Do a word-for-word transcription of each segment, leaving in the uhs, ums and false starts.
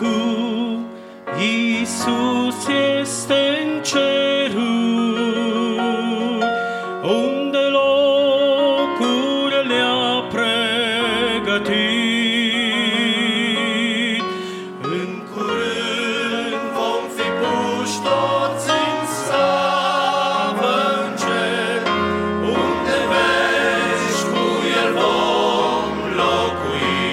cu Iisus este în ceruri, unde locuri le-a pregătit. În curând vom fi puși toți în slavă în cer, unde veci cu El vom locui.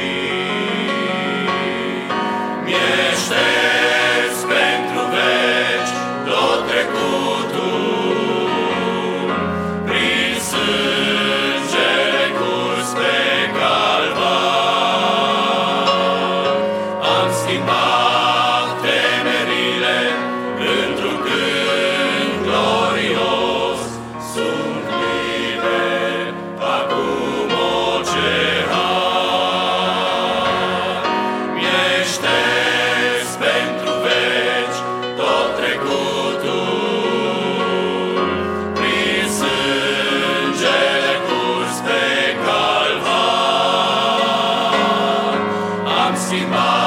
Mi-eștepți pentru veci tot trecutul, prin sângele curs pe Calvar. Am schimbat temerile într-un cânt glorios, sunt liber acum, o ce har. Mi-eștepți pentru veci tot trecutul, prin sângele curs pe Calvar. Am schimbat